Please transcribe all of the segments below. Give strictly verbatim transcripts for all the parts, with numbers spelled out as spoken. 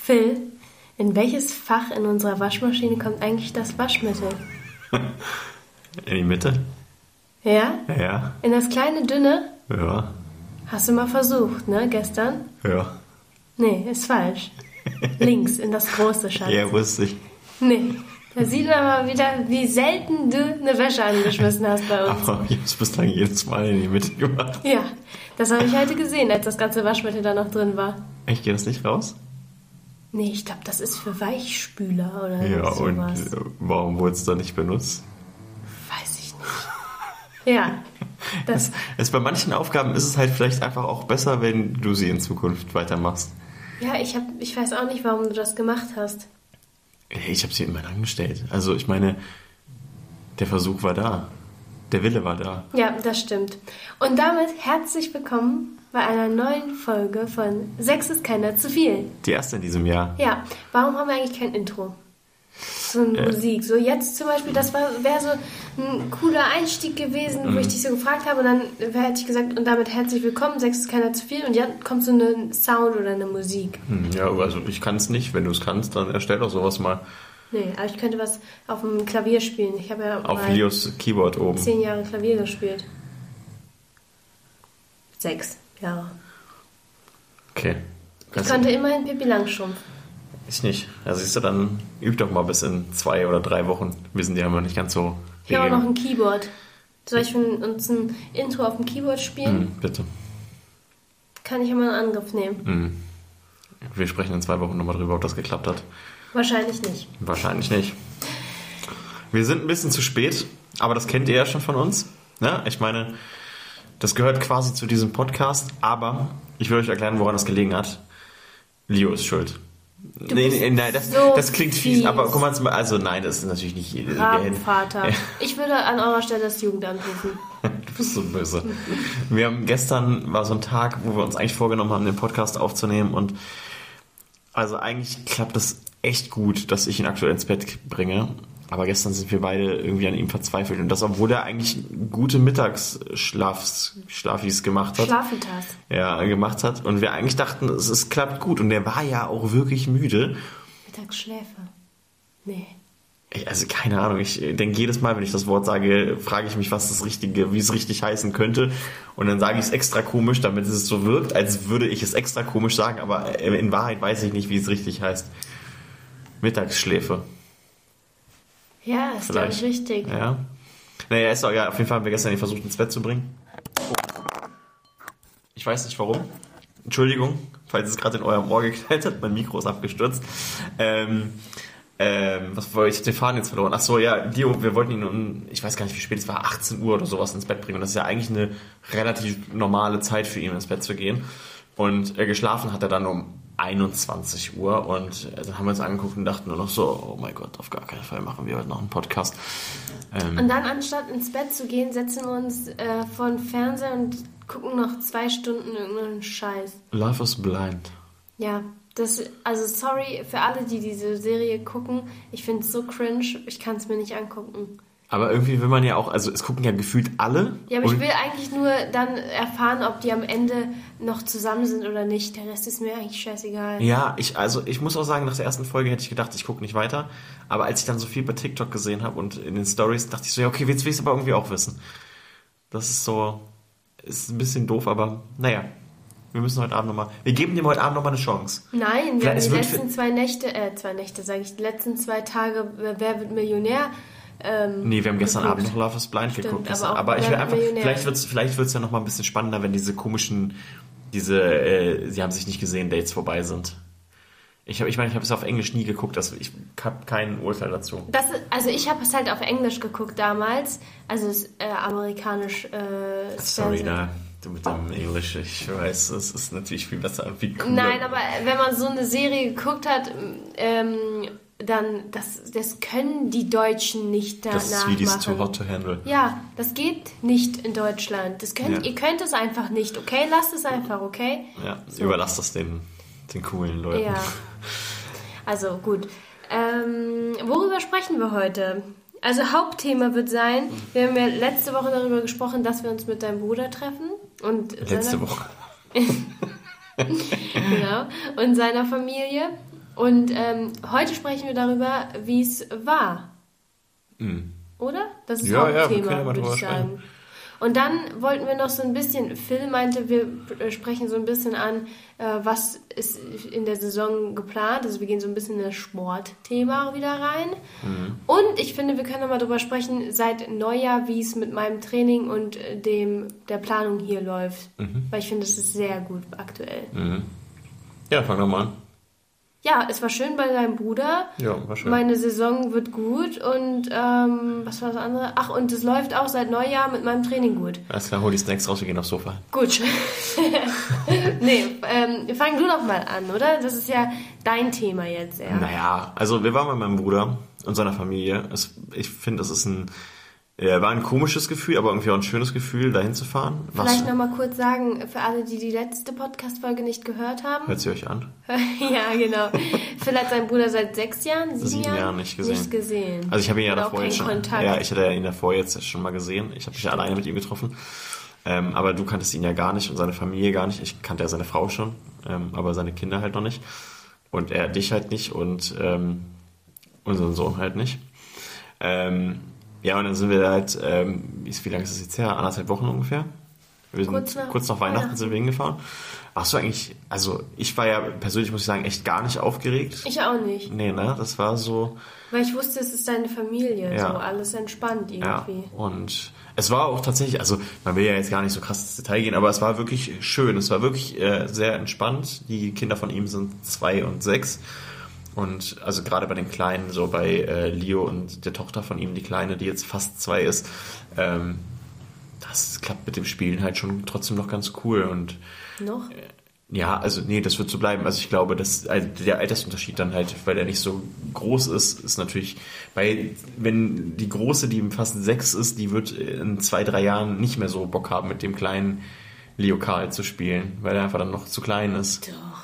Phil, in welches Fach in unserer Waschmaschine kommt eigentlich das Waschmittel? In die Mitte? Ja? Ja. In das kleine, dünne? Ja. Hast du mal versucht, ne, gestern? Ja. Nee, ist falsch. Links, in das große, Schatz. Ja, wusste ich. Nee, da sieht man mal wieder, wie selten du eine Wäsche angeschmissen hast bei uns. Aber ich habe es bislang jedes Mal in die Mitte gemacht. Ja, das habe ich heute gesehen, als das ganze Waschmittel da noch drin war. Echt, geht das nicht raus? Nee, ich glaube, das ist für Weichspüler oder Ja, sowas. und äh, warum wurde es dann nicht benutzt? Weiß ich nicht. Ja, das... Es, es, bei manchen Aufgaben ist es halt vielleicht einfach auch besser, wenn du sie in Zukunft weitermachst. Ja, ich, hab, ich weiß auch nicht, warum du das gemacht hast. Ich habe sie immer angestellt. Also ich meine, der Versuch war da. Der Wille war da. Ja, das stimmt. Und damit herzlich willkommen bei einer neuen Folge von Sex ist keiner zu viel. Die erste in diesem Jahr. Ja, warum haben wir eigentlich kein Intro? So eine Äh. Musik. So jetzt zum Beispiel, das wäre so ein cooler Einstieg gewesen, Mhm. wo ich dich so gefragt habe und dann hätte ich gesagt, und damit herzlich willkommen, Sex ist keiner zu viel und jetzt kommt so ein Sound oder eine Musik. Hm, ja, also ich kann es nicht. Wenn du es kannst, dann erstell doch sowas mal. Nee, aber ich könnte was auf dem Klavier spielen. Ich habe ja Auf mal Leos Keyboard oben. zehn Jahre Klavier gespielt. Sechs Jahre. Okay. Ich Kannst konnte du- immerhin Pippi Langstrumpf. Ich nicht. Also siehst du, dann üb doch mal bis in zwei oder drei Wochen. Wir sind ja immer nicht ganz so... Ich habe auch noch ein Keyboard. Soll ich für uns ein Intro auf dem Keyboard spielen? Hm, bitte. Kann ich immer einen Angriff nehmen? Hm. Wir sprechen in zwei Wochen nochmal drüber, ob das geklappt hat. Wahrscheinlich nicht. Wahrscheinlich nicht. Wir sind ein bisschen zu spät, aber das kennt ihr ja schon von uns. Ne? Ich meine, das gehört quasi zu diesem Podcast, aber ich will euch erklären, woran das gelegen hat. Leo ist schuld. Du Nee, bist nee, nein, das, so das klingt fies, fies. aber guck mal, zum- also nein, das ist natürlich nicht... Rabenvater. Ich würde an eurer Stelle das Jugendamt rufen. Du bist so böse. Wir haben gestern war so ein Tag, wo wir uns eigentlich vorgenommen haben, den Podcast aufzunehmen und also eigentlich klappt es echt gut, dass ich ihn aktuell ins Bett bringe. Aber gestern sind wir beide irgendwie an ihm verzweifelt und das, obwohl er eigentlich gute Mittagsschlafis gemacht hat. Schlafentas. Ja, gemacht hat und wir eigentlich dachten, es, es klappt gut und der war ja auch wirklich müde. Mittagsschläfe. Nee. Ich- Also keine Ahnung, ich denke jedes Mal, wenn ich das Wort sage, frage ich mich, was das Richtige, wie es richtig heißen könnte. Und dann sage ich es extra komisch, damit es so wirkt, als würde ich es extra komisch sagen, aber in Wahrheit weiß ich nicht, wie es richtig heißt. Mittagsschläfe. Ja, ist glaube ich Vielleicht. richtig. Ja. Naja, ist auch, ja, auf jeden Fall haben wir gestern ihn versucht ins Bett zu bringen. Ich weiß nicht warum. Entschuldigung, falls es gerade in eurem Ohr geknallt hat, mein Mikro ist abgestürzt. Ähm, ähm, was wollte ich? Ich hab den Faden jetzt verloren. Ach so, ja, Dio, wir wollten ihn um, ich weiß gar nicht wie spät es war, achtzehn Uhr oder sowas ins Bett bringen. Und das ist ja eigentlich eine relativ normale Zeit für ihn, ins Bett zu gehen. Und äh, geschlafen hat er dann um einundzwanzig Uhr und äh, dann haben wir uns angeguckt und dachten nur noch so, oh mein Gott, auf gar keinen Fall machen wir heute noch einen Podcast. Ähm, Und dann, anstatt ins Bett zu gehen, setzen wir uns äh, vor den Fernseher und gucken noch zwei Stunden irgendeinen Scheiß. Love is blind. Ja, das, also sorry für alle, die diese Serie gucken. Ich finde es so cringe, ich kann es mir nicht angucken. Aber irgendwie will man ja auch, also es gucken ja gefühlt alle. Ja, aber ich und- will eigentlich nur dann erfahren, ob die am Ende noch zusammen sind oder nicht. Der Rest ist mir eigentlich scheißegal. Ja, ich, also ich muss auch sagen, nach der ersten Folge hätte ich gedacht, ich gucke nicht weiter. Aber als ich dann so viel bei TikTok gesehen habe und in den Stories, dachte ich so, ja, okay, jetzt will ich es aber irgendwie auch wissen. Das ist so, ist ein bisschen doof, aber naja, wir müssen heute Abend nochmal, wir geben dem heute Abend nochmal eine Chance. Nein, wir Vielleicht- haben es die wird letzten zwei Nächte, äh, zwei Nächte sage ich, die letzten zwei Tage, äh, Wer wird Millionär? Ähm, Nee, wir haben gestern geguckt. Abend noch Love is Blind Stimmt, geguckt. aber gestern. auch Aber ich Wer will wird einfach, Millionär? vielleicht wird es vielleicht wird's ja nochmal ein bisschen spannender, wenn diese komischen, diese, äh, sie haben sich nicht gesehen, Dates vorbei sind. Ich habe, ich meine, ich habe es auf Englisch nie geguckt, also ich habe kein Urteil dazu. Das, ist- also ich habe es halt auf Englisch geguckt damals, also es, äh, amerikanisch. Äh, Sorry, Fernsehen. na, du mit dem Englisch, ich weiß, es ist natürlich viel besser, viel cooler. Nein, aber wenn man so eine Serie geguckt hat, ähm, dann, das, das können die Deutschen nicht danach Das ist wie dieses machen. Too Hot to Handle. Ja, das geht nicht in Deutschland. Das könnt, Ja. Ihr könnt es einfach nicht, okay? Lasst es einfach, okay? Ja, So. überlass das den, den coolen Leuten. Ja. Also gut. Ähm, worüber sprechen wir heute? Also Hauptthema wird sein, wir haben ja letzte Woche darüber gesprochen, dass wir uns mit deinem Bruder treffen. Und Letzte seiner, Woche. Genau. Und seiner Familie. Und ähm, heute sprechen wir darüber, wie es war. Mhm. Oder? Das ist Ja, auch ja, ein wir Thema, können ja mal würde drüber ich sagen. sprechen. Und dann wollten wir noch so ein bisschen, Phil meinte, wir sprechen so ein bisschen an, äh, was ist in der Saison geplant. Also wir gehen so ein bisschen in das Sportthema wieder rein. Mhm. Und ich finde, wir können nochmal drüber sprechen, seit Neujahr, wie es mit meinem Training und äh, dem der Planung hier läuft. Mhm. Weil ich finde, das ist sehr gut aktuell. Mhm. Ja, fang doch mal an. Ja, es war schön bei deinem Bruder. Ja, war schön. Meine Saison wird gut und ähm, was war das andere? Ach, und es läuft auch seit Neujahr mit meinem Training gut. Alles klar, hol die Snacks raus, wir gehen aufs Sofa. Gut. nee, ähm, fang du doch mal an, oder? Das ist ja dein Thema jetzt eher. Naja, also wir waren bei meinem Bruder und seiner Familie. Es, ich finde, das ist ein, äh, war ein komisches Gefühl, aber irgendwie auch ein schönes Gefühl, dahin zu fahren. Vielleicht nochmal kurz sagen, für alle, die die letzte Podcast-Folge nicht gehört haben. Hört sie euch an? ja, genau. Phil hat seinen Bruder seit sechs Jahren, sieben, Sieben Jahren, Jahren nicht gesehen. Nicht gesehen. Also ich habe ihn ja Oder auch davor keinen jetzt schon. Kontakt. Ja, ich hatte ihn davor jetzt schon mal gesehen. Ich habe mich ja alleine mit ihm getroffen. Ähm, aber du kanntest ihn ja gar nicht und seine Familie gar nicht. Ich kannte ja seine Frau schon, ähm, aber seine Kinder halt noch nicht. Und er dich halt nicht und ähm, unseren Sohn halt nicht. Ähm, ja, und dann sind wir halt, ähm, wie lange ist das jetzt her? Anderthalb Wochen ungefähr. Wir sind Kurz nach kurz nach Weihnachten, Weihnachten sind wir hingefahren. Ach so, eigentlich, also ich war ja persönlich, muss ich sagen, echt gar nicht aufgeregt. Ich auch nicht. Nee, ne, das war so... Weil ich wusste, es ist deine Familie, Ja. so alles entspannt irgendwie. Ja, und es war auch tatsächlich, also man will ja jetzt gar nicht so krass ins Detail gehen, aber es war wirklich schön. Es war wirklich äh, sehr entspannt. Die Kinder von ihm sind zwei und sechs. Und also gerade bei den Kleinen, so bei äh, Leo und der Tochter von ihm, die Kleine, die jetzt fast zwei ist, ähm, das klappt mit dem Spielen halt schon trotzdem noch ganz cool. Und Noch? ja, also nee, das wird so bleiben. Also ich glaube, dass also der Altersunterschied dann halt, weil der nicht so groß ist, ist natürlich, bei wenn die Große, die fast sechs ist, die wird in zwei, drei Jahren nicht mehr so Bock haben, mit dem kleinen Leo Karl zu spielen, weil er einfach dann noch zu klein ist. Doch.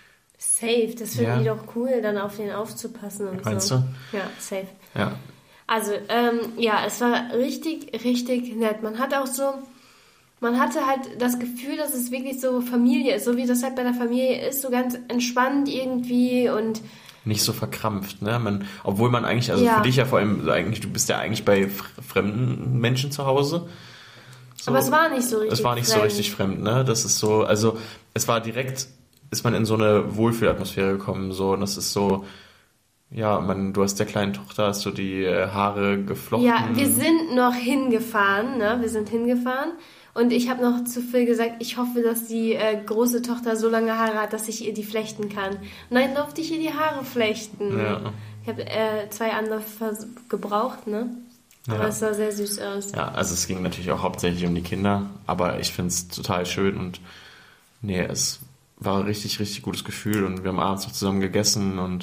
Safe, das finden Ja. die doch cool, dann auf den aufzupassen und Meinst so. du? Ja, safe. Ja. Also, ähm, ja, es war richtig, richtig nett. Man hat auch so, man hatte halt das Gefühl, dass es wirklich so Familie ist, so wie das halt bei der Familie ist, so ganz entspannt irgendwie und Nicht so verkrampft, ne? Man, obwohl man eigentlich, also Ja. für dich ja vor allem, eigentlich, du bist ja eigentlich bei f- fremden Menschen zu Hause. So. aber es war nicht so richtig Es war nicht so fremd. richtig fremd, ne? Das ist so, also es war direkt, ist man in so eine Wohlfühlatmosphäre gekommen, so, und das ist so, ja, man, du hast der kleinen Tochter, hast du die äh, Haare geflochten. Ja, wir sind noch hingefahren, ne? Wir sind hingefahren und ich habe noch zu Phil gesagt, ich hoffe, dass die äh, große Tochter so lange Haare hat, dass ich ihr die flechten kann. Und dann durfte ich ihr die Haare flechten. Ja. Ich habe äh, zwei andere vers- gebraucht, ne? Aber Ja. es sah sehr süß aus. Ja, also es ging natürlich auch hauptsächlich um die Kinder, aber ich finde es total schön und nee, es war ein richtig, richtig gutes Gefühl und wir haben abends noch zusammen gegessen und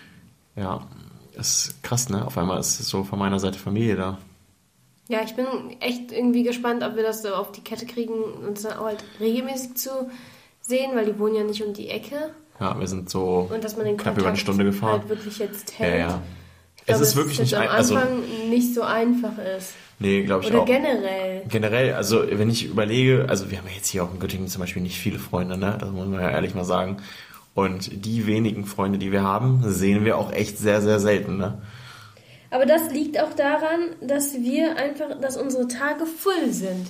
ja, es ist krass, ne? Auf einmal ist es so von meiner Seite Familie da. Ja, ich bin echt irgendwie gespannt, ob wir das so auf die Kette kriegen, uns dann auch halt regelmäßig zu sehen, weil die wohnen ja nicht um die Ecke. Ja, wir sind so Und dass man den knapp Kontakt über eine Stunde gefahren. halt wirklich jetzt Ja, hält. ja. Ich glaube, Es ist wirklich dass nicht am ein- also- Anfang nicht so einfach ist. Nee, glaube ich Oder auch. generell. Generell, also wenn ich überlege, also wir haben ja jetzt hier auch in Göttingen zum Beispiel nicht viele Freunde, ne? Das muss man ja ehrlich mal sagen. Und die wenigen Freunde, die wir haben, sehen wir auch echt sehr, sehr selten, ne? Aber das liegt auch daran, dass wir einfach, dass unsere Tage voll sind.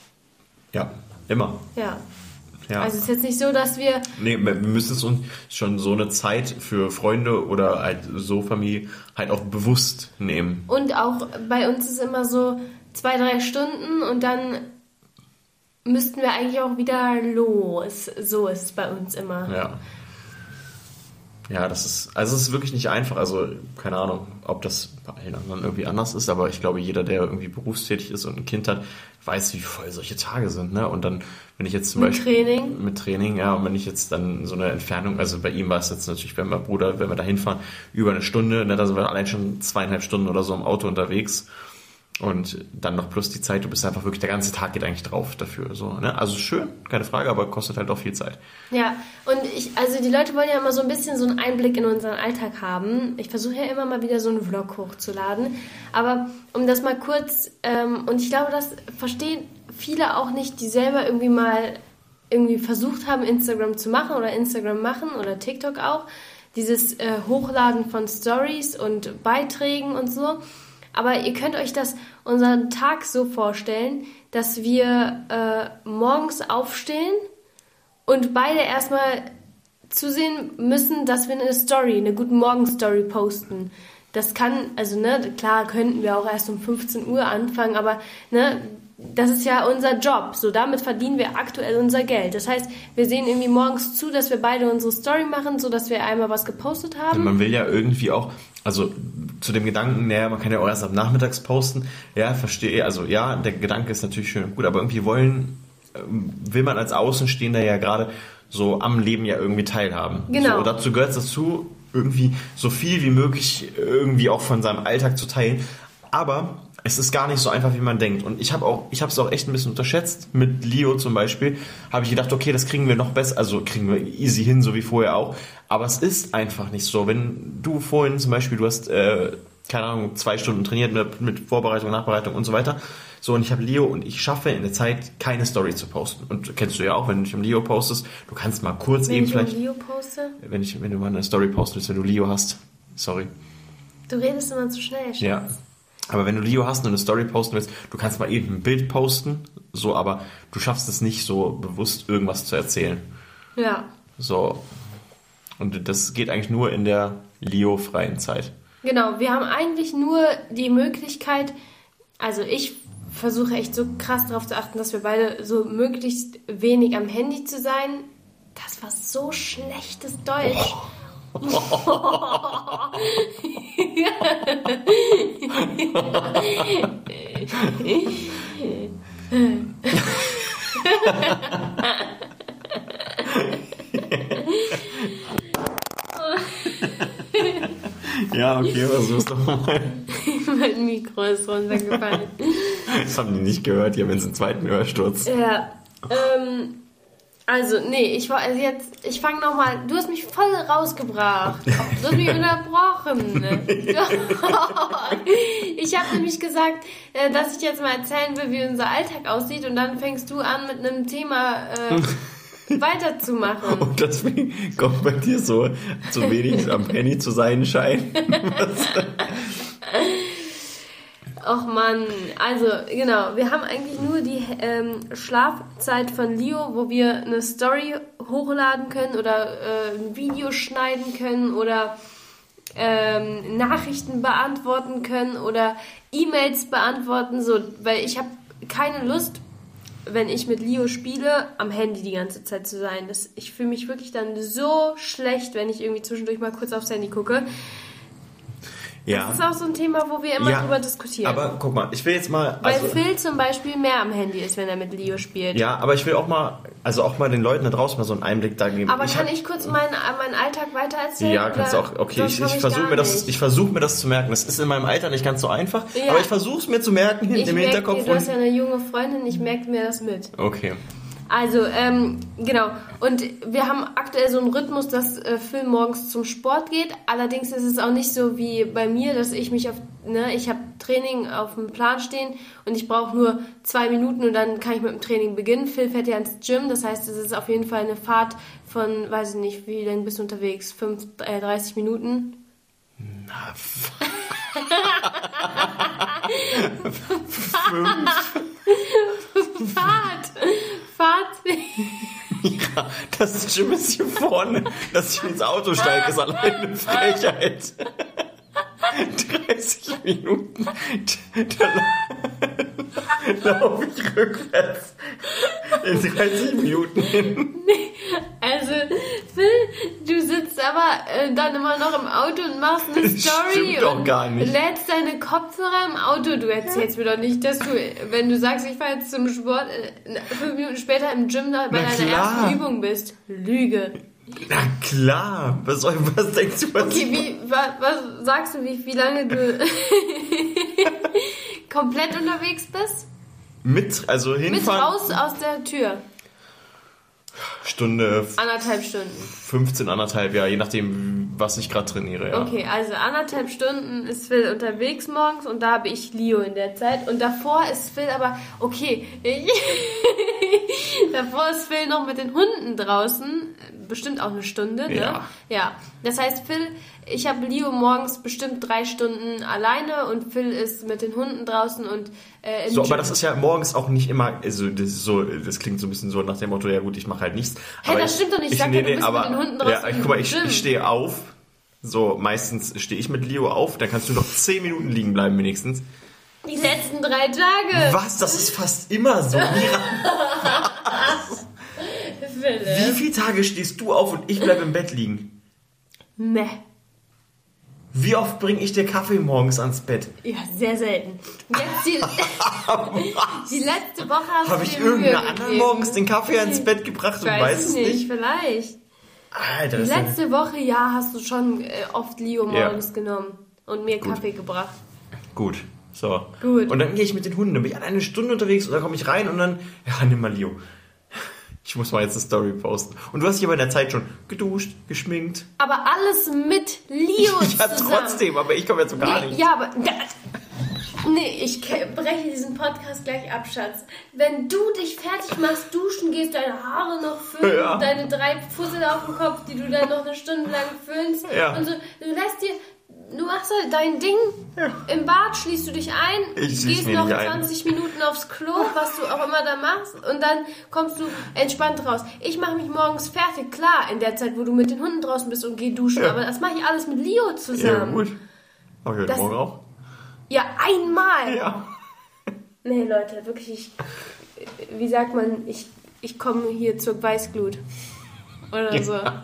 Ja, immer. Ja. Ja. Also es ist jetzt nicht so, dass wir... Nee, wir müssen es uns schon so eine Zeit für Freunde oder halt so Familie halt auch bewusst nehmen. Und auch bei uns ist immer so zwei, drei Stunden und dann müssten wir eigentlich auch wieder los. So ist es bei uns immer. Ja. Ja, das ist, also es ist wirklich nicht einfach. Also, keine Ahnung, ob das bei allen anderen irgendwie anders ist, aber ich glaube, jeder, der irgendwie berufstätig ist und ein Kind hat, weiß, wie voll solche Tage sind, ne? Und dann, wenn ich jetzt zum Mit Beispiel. Training? Mit Training, ja, und wenn ich jetzt dann so eine Entfernung, also bei ihm war es jetzt natürlich, wenn mein Bruder, wenn wir da hinfahren, über eine Stunde, ne, da sind wir allein schon zweieinhalb Stunden oder so im Auto unterwegs. Und dann noch plus die Zeit, du bist einfach wirklich, der ganze Tag geht eigentlich drauf dafür. So, ne? Also schön, keine Frage, aber kostet halt auch viel Zeit. Ja, und ich, also die Leute wollen ja immer so ein bisschen so einen Einblick in unseren Alltag haben. Ich versuche ja immer mal wieder so einen Vlog hochzuladen. Aber um das mal kurz, ähm, und ich glaube, das verstehen viele auch nicht, die selber irgendwie mal irgendwie versucht haben, Instagram zu machen oder Instagram machen oder TikTok auch. dieses äh, Hochladen von Stories und Beiträgen und so. Aber ihr könnt euch das unseren Tag so vorstellen, dass wir äh, morgens aufstehen und beide erstmal zusehen müssen, dass wir eine Story, eine Guten Morgen-Story posten. Das kann, also ne, klar könnten wir auch erst um fünfzehn Uhr anfangen, aber ne, das ist ja unser Job. So, damit verdienen wir aktuell unser Geld. Das heißt, wir sehen irgendwie morgens zu, dass wir beide unsere Story machen, so dass wir einmal was gepostet haben. Man will ja irgendwie auch, also zu dem Gedanken, naja, man kann ja auch erst ab nachmittags posten. Ja, verstehe, also ja, der Gedanke ist natürlich schön und gut, aber irgendwie wollen, will man als Außenstehender ja gerade so am Leben ja irgendwie teilhaben. Genau. So, und dazu gehört es dazu, irgendwie so viel wie möglich irgendwie auch von seinem Alltag zu teilen. Aber es ist gar nicht so einfach, wie man denkt. Und ich habe auch, ich habe es auch echt ein bisschen unterschätzt. Mit Leo zum Beispiel habe ich gedacht, okay, das kriegen wir noch besser, also kriegen wir easy hin, so wie vorher auch. Aber es ist einfach nicht so. Wenn du vorhin zum Beispiel, du hast, äh, keine Ahnung, zwei Stunden trainiert mit, mit Vorbereitung, Nachbereitung und so weiter. So, und ich habe Leo und ich schaffe in der Zeit keine Story zu posten. Und kennst du ja auch, wenn du dich um Leo postest, du kannst mal kurz wenn eben ich vielleicht... um Leo poste? Wenn, ich, wenn du mal eine Story postest, wenn du Leo hast. Sorry. Du redest immer zu schnell, Schatz. Ja. Aber wenn du Leo hast und eine Story posten willst, du kannst mal eben ein Bild posten, so, aber du schaffst es nicht so bewusst irgendwas zu erzählen. Ja. So. Und das geht eigentlich nur in der Leo-freien Zeit. Genau, wir haben eigentlich nur die Möglichkeit, also ich versuche echt so krass darauf zu achten, dass wir beide so möglichst wenig am Handy zu sein. Das war so schlechtes Deutsch. Oh. Ja, okay, versuch's doch mal. Mein Mikro ist runtergefallen. Das haben die nicht gehört, hier, wenn es einen zweiten Hörsturz. Ja, ähm, also, nee, ich war also jetzt, ich fange nochmal, du hast mich voll rausgebracht. Du hast mich unterbrochen. Ich habe nämlich gesagt, dass ich jetzt mal erzählen will, wie unser Alltag aussieht und dann fängst du an mit einem Thema äh, weiterzumachen. Und deswegen kommt bei dir so zu wenig am Penny zu sein scheint. Och Mann, also genau, wir haben eigentlich nur die ähm, Schlafzeit von Leo, wo wir eine Story hochladen können oder äh, ein Video schneiden können oder ähm, Nachrichten beantworten können oder E-Mails beantworten, so, weil ich habe keine Lust, wenn ich mit Leo spiele, am Handy die ganze Zeit zu sein. Das, ich fühle mich wirklich dann so schlecht, wenn ich irgendwie zwischendurch mal kurz aufs Handy gucke. Ja. Das ist auch so ein Thema, wo wir immer ja, drüber diskutieren. Aber guck mal, ich will jetzt mal... Weil also, Phil zum Beispiel mehr am Handy ist, wenn er mit Leo spielt. Ja, aber ich will auch mal, also auch mal den Leuten da draußen mal so einen Einblick da geben. Aber ich kann hab, ich kurz meinen, meinen Alltag weiter erzählen? Ja, kannst du auch. Okay, ich, ich versuche mir, das, ich versuch mir das zu merken. Das ist in meinem Alter nicht ganz so einfach, ja. Aber ich versuche es mir zu merken ich im merk Hinterkopf. Dir, du hast ja eine junge Freundin, ich merke mir das mit. Okay. Also, ähm, genau. Und wir haben aktuell so einen Rhythmus, dass äh, Phil morgens zum Sport geht. Allerdings ist es auch nicht so wie bei mir, dass ich mich auf, ne, ich habe Training auf dem Plan stehen und ich brauche nur zwei Minuten und dann kann ich mit dem Training beginnen. Phil fährt ja ins Gym, das heißt, es ist auf jeden Fall eine Fahrt von, weiß ich nicht, wie lange bist du unterwegs? Fünf, äh, dreißig Minuten? Na, f- Fünf. Fahrt! Fahrt! Ja, das Gym ist hier vorne. Dass ich ins Auto steige, ist allein eine Frechheit. dreißig Minuten. Da laufe ich rückwärts. In dreißig Minuten hin. Also, Phil, du sitzt aber äh, dann immer noch im Auto und machst eine Story. Stimmt doch und gar nicht. lädst deine Kopfhörer im Auto. Du erzählst mir doch nicht, dass du, wenn du sagst, ich fahre jetzt zum Sport, äh, fünf Minuten später im Gym da bei Na deiner klar. ersten Übung bist. Lüge. Na klar. Was, soll, was denkst du, was Okay, wie, was, was sagst du, wie, wie lange du komplett unterwegs bist? Mit, also Mit hinfahren. raus aus der Tür. Stunde. Anderthalb Stunden. fünfzehn, anderthalb, ja, je nachdem, was ich gerade trainiere, ja. Okay, also anderthalb Stunden ist Phil unterwegs morgens und da habe ich Leo in der Zeit. Und davor ist Phil aber, okay, ich, davor ist Phil noch mit den Hunden draußen, bestimmt auch eine Stunde, ne? Ja. Ja, das heißt, Phil, ich habe Leo morgens bestimmt drei Stunden alleine und Phil ist mit den Hunden draußen und äh, im So, Gym. aber das ist ja morgens auch nicht immer, also das ist so, das klingt so ein bisschen so nach dem Motto, ja gut, ich mache halt nichts. Hey, aber das ich, stimmt doch nicht, ich, sag nee, ja, du nee, bist aber, mit den Hunden draußen ja, im guck mal, ich, Gym. ich stehe auf, so, meistens stehe ich mit Leo auf, dann kannst du noch zehn Minuten liegen bleiben wenigstens. Die letzten drei Tage. Was? Das ist fast immer so. Mira. Wie viele Tage stehst du auf und ich bleibe im Bett liegen? Meh. Wie oft bringe ich dir Kaffee morgens ans Bett? Ja, sehr selten. Jetzt die, die letzte Woche hast Habe du ich dir Mühe irgendeiner anderen gegeben. morgens den Kaffee ans Bett gebracht und Ich weiß es nicht? nicht, vielleicht. Alter, Die das ist letzte Woche, ja, hast du schon äh, oft Leo Ja. morgens genommen und mir Gut. Kaffee gebracht. gut. So. Gut. Und dann gehe ich mit den Hunden, dann bin ich eine Stunde unterwegs und dann komme ich rein und dann, ja, nimm mal Leo. Ich muss mal jetzt eine Story posten. Und du hast dich aber in der Zeit schon geduscht, geschminkt. Aber alles mit Leo Ja, zusammen. trotzdem, aber ich komme ja so gar Nee, nicht. ja, aber... Da, nee, ich ke- breche diesen Podcast gleich ab, Schatz. Wenn du dich fertig machst, duschen gehst, deine Haare noch föhnen, Ja. deine drei Fussel auf dem Kopf, die du dann noch eine Stunde lang föhnst Ja. und so, du lässt dir... Du machst halt dein Ding, Ja. im Bad schließt du dich ein, Ich schließ gehst mich noch nicht ein. zwanzig Minuten aufs Klo, was du auch immer da machst, und dann kommst du entspannt raus. Ich mache mich morgens fertig, klar, in der Zeit, wo du mit den Hunden draußen bist und geh duschen, Ja. aber das mache ich alles mit Leo Ja, zusammen. gut. Okay, Das- morgen auch? Ja, einmal. Ja. Nee, Leute, wirklich, ich, wie sagt man, ich, ich komme hier zur Weißglut. Oder so. Ja.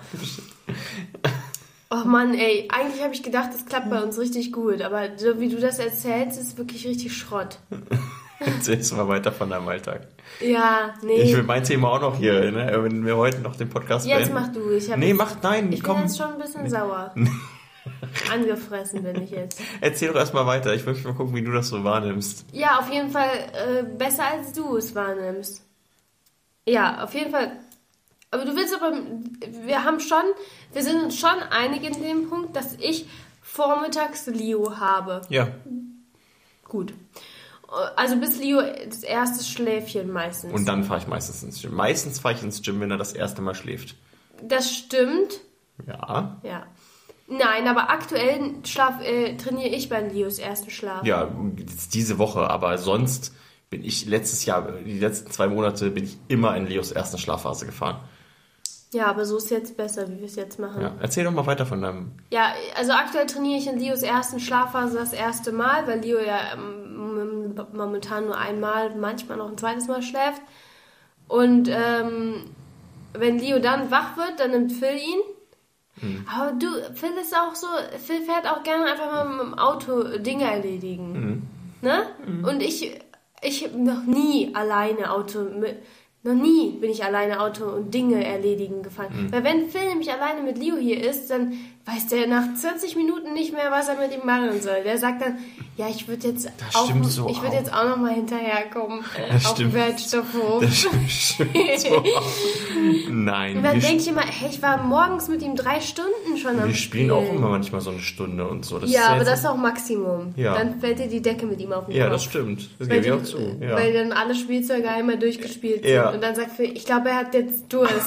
Oh Mann, ey, eigentlich habe ich gedacht, das klappt bei uns richtig gut, aber so wie du das erzählst, ist wirklich richtig Schrott. Erzählst du mal weiter von deinem Alltag. Ja, nee. Ich will mein Thema auch noch hier, ne? Wenn wir heute noch den Podcast Jetzt beenden. mach du. Ich hab Nee, jetzt, mach, nein, ich komm. bin jetzt schon ein bisschen sauer. Angefressen bin ich jetzt. Erzähl doch erstmal weiter. Ich möchte mal gucken, wie du das so wahrnimmst. Ja, auf jeden Fall äh, besser als du es wahrnimmst. Ja, auf jeden Fall. Aber du willst aber, wir haben schon, wir sind uns schon einig in dem Punkt, dass ich vormittags Leo habe. Ja. Gut. Also bis Leo das erste Schläfchen meistens. Und dann fahre ich meistens ins Gym. Meistens fahre ich ins Gym, wenn er das erste Mal schläft. Das stimmt. Ja. Ja. Nein, aber aktuell schlaf, äh, trainiere ich bei Leos ersten Schlaf. Ja, jetzt diese Woche, aber sonst bin ich letztes Jahr, die letzten zwei Monate, bin ich immer in Leos ersten Schlafphase gefahren. Ja, aber so ist jetzt besser, wie wir es jetzt machen. Ja. Erzähl doch mal weiter von deinem... Ja, also aktuell trainiere ich in Leos ersten Schlafphase das erste Mal, weil Leo ja ähm, momentan nur einmal, manchmal noch ein zweites Mal schläft. Und ähm, wenn Leo dann wach wird, dann nimmt Phil ihn. Mhm. Aber du, Phil ist auch so, Phil fährt auch gerne einfach mal mit dem Auto Dinge erledigen. Mhm. Ne? Mhm. Und ich, ich noch nie alleine Auto mit... Noch nie bin ich alleine Auto und Dinge erledigen gefahren. Mhm. Weil wenn Phil nämlich alleine mit Leo hier ist, dann weiß der nach zwanzig Minuten nicht mehr, was er mit ihm machen soll. Der sagt dann, ja, ich würde jetzt, auch, so ich würd jetzt auch noch mal hinterherkommen das auf dem Wertstoffhof. Das stimmt so auch. Nein. Und dann wir denke ich immer, hey, ich war morgens mit ihm drei Stunden schon am Wir spielen Spielen. auch immer manchmal so eine Stunde und so. Das ja, ist aber jetzt- das ist auch Maximum. Ja. Dann fällt dir die Decke mit ihm auf den Ja, Kopf. das stimmt. Das Weil, gebe ich die, auch zu. Ja. weil dann alle Spielzeuge einmal durchgespielt Ja. sind. Und dann sagt Phil, ich glaube, er hat jetzt Durst.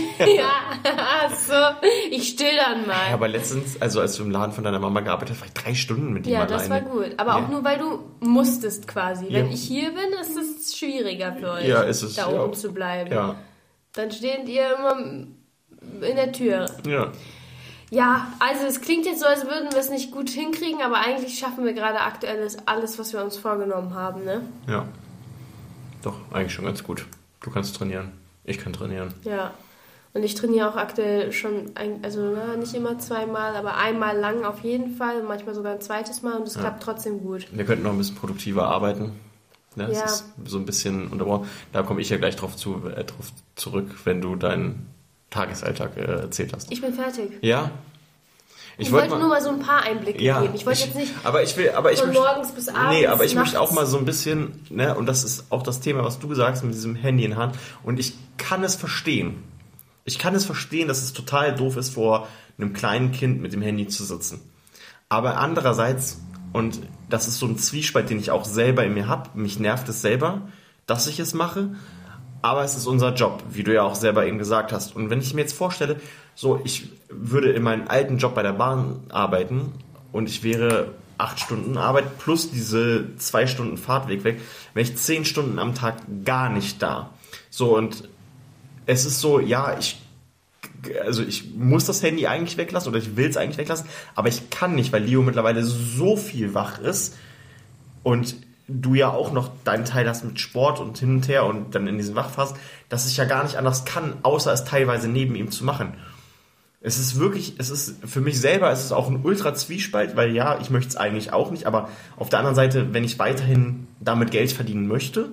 ja, so, ich still dann mal. Ja, aber letztens, also als du im Laden von deiner Mama gearbeitet hast, war ich drei Stunden mit ihm Ja, alleine. das war gut. Aber Ja. auch nur, weil du musstest quasi. Ja. Wenn ich hier bin, ist es schwieriger für euch, Ja, ist es, da ja. oben zu bleiben. Ja, Dann steht ihr immer in der Tür. ja. Ja, also es klingt jetzt so, als würden wir es nicht gut hinkriegen, aber eigentlich schaffen wir gerade aktuell alles, was wir uns vorgenommen haben, ne? Ja. Doch, eigentlich schon ganz gut. Du kannst trainieren. Ich kann trainieren. Ja. Und ich trainiere auch aktuell schon, ein, also na, nicht immer zweimal, aber einmal lang auf jeden Fall, manchmal sogar ein zweites Mal und es Ja. klappt trotzdem gut. Wir könnten noch ein bisschen produktiver arbeiten. Ne, das Ja. ist so ein bisschen unterbrochen. Da komme ich ja gleich drauf, zu, äh, drauf zurück, wenn du deinen Tagesalltag äh, erzählt hast. Ich bin fertig. Ja? Ich, wollte nur mal so ein paar Einblicke ja, geben. Ich wollte ich, jetzt nicht aber ich will, aber ich von möchte, morgens bis abends. Nee, aber ich nachts. möchte auch mal so ein bisschen, ne, und das ist auch das Thema, was du sagst mit diesem Handy in der Hand. Und ich kann es verstehen. ich kann es verstehen, dass es total doof ist, vor einem kleinen Kind mit dem Handy zu sitzen. Aber andererseits, und das ist so ein Zwiespalt, den ich auch selber in mir habe, mich nervt es selber, dass ich es mache, aber es ist unser Job, wie du ja auch selber eben gesagt hast. Und wenn ich mir jetzt vorstelle, so, ich würde in meinem alten Job bei der Bahn arbeiten und ich wäre acht Stunden Arbeit plus diese zwei Stunden Fahrtweg weg, wäre ich zehn Stunden am Tag gar nicht da. So, und es ist so, ja, ich also ich muss das Handy eigentlich weglassen oder ich will es eigentlich weglassen, aber ich kann nicht, weil Leo mittlerweile so viel wach ist und du ja auch noch deinen Teil hast mit Sport und hin und her und dann in diesen Wachphasen, dass ich ja gar nicht anders kann, außer es teilweise neben ihm zu machen. Es ist wirklich, es ist für mich selber, es ist auch ein Ultra-Zwiespalt, weil ja, ich möchte es eigentlich auch nicht, aber auf der anderen Seite, wenn ich weiterhin damit Geld verdienen möchte,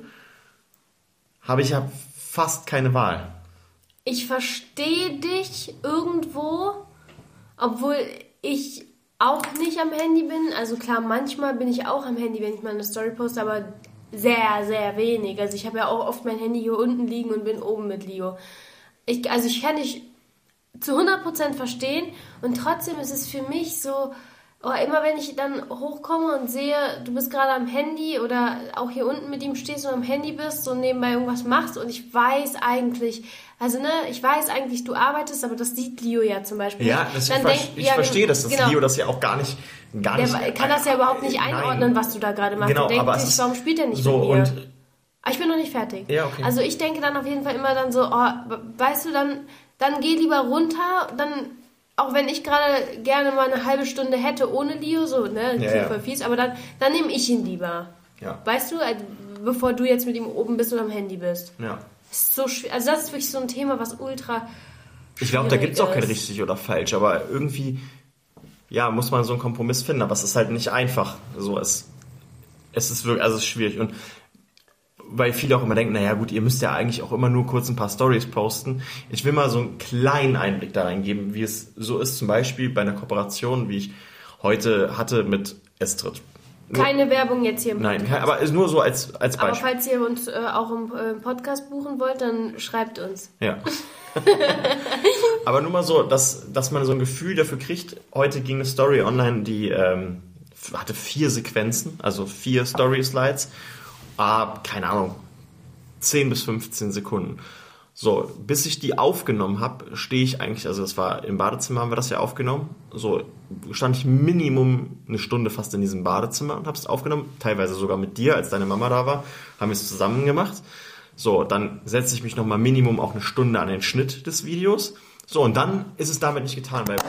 habe ich ja fast keine Wahl. Ich verstehe dich irgendwo, obwohl ich auch nicht am Handy bin. Also klar, manchmal bin ich auch am Handy, wenn ich mal eine Story poste, aber sehr, sehr wenig. Also ich habe ja auch oft mein Handy hier unten liegen und bin oben mit Leo. Ich, also ich kann dich zu hundert Prozent verstehen und trotzdem ist es für mich so, oh, immer wenn ich dann hochkomme und sehe, du bist gerade am Handy oder auch hier unten mit ihm stehst und am Handy bist und nebenbei irgendwas machst und ich weiß eigentlich, also ne, ich weiß eigentlich, du arbeitest, aber das sieht Leo ja zum Beispiel. Ja, das dann ich, denk, ich ja, verstehe, dass das genau. Leo das ja auch gar nicht, gar Der nicht kann das ja überhaupt nicht einordnen, nein. was du da gerade machst. Genau, der denkt aber sich, es ist warum spielt er nicht so mit mir? Und aber ich bin noch nicht fertig. Ja, okay. Also ich denke dann auf jeden Fall immer dann so, oh, weißt du, dann, dann geh lieber runter, dann auch wenn ich gerade gerne mal eine halbe Stunde hätte ohne Leo, so, ne, ja, klingt ja. voll fies, aber dann, dann nehme ich ihn lieber. Ja. Weißt du, bevor du jetzt mit ihm oben bist oder am Handy bist. Ja. Das ist so schwer. Also das ist wirklich so ein Thema, was ultra Ich glaube, da gibt es auch kein ist. richtig oder falsch, aber irgendwie, ja, muss man so einen Kompromiss finden, aber es ist halt nicht einfach. So, es, es ist wirklich, also es ist schwierig. Und weil viele auch immer denken, naja gut, ihr müsst ja eigentlich auch immer nur kurz ein paar Stories posten. Ich will mal so einen kleinen Einblick da reingeben, wie es so ist, zum Beispiel bei einer Kooperation, wie ich heute hatte mit Estrid. Nur, keine Werbung jetzt hier im Nein, kein, aber ist nur so als, als Beispiel. Aber falls ihr uns äh, auch im äh, Podcast buchen wollt, dann schreibt uns. Ja. Aber nur mal so, dass, dass man so ein Gefühl dafür kriegt. Heute ging eine Story online, die ähm, hatte vier Sequenzen, also vier Story-Slides. Ah, keine Ahnung, zehn bis fünfzehn Sekunden. So, bis ich die aufgenommen habe, stehe ich eigentlich, also das war im Badezimmer, haben wir das ja aufgenommen. So, stand ich Minimum eine Stunde fast in diesem Badezimmer und habe es aufgenommen. Teilweise sogar mit dir, als deine Mama da war, haben wir es zusammen gemacht. So, dann setze ich mich nochmal Minimum auch eine Stunde an den Schnitt des Videos. So, und dann ist es damit nicht getan, weil...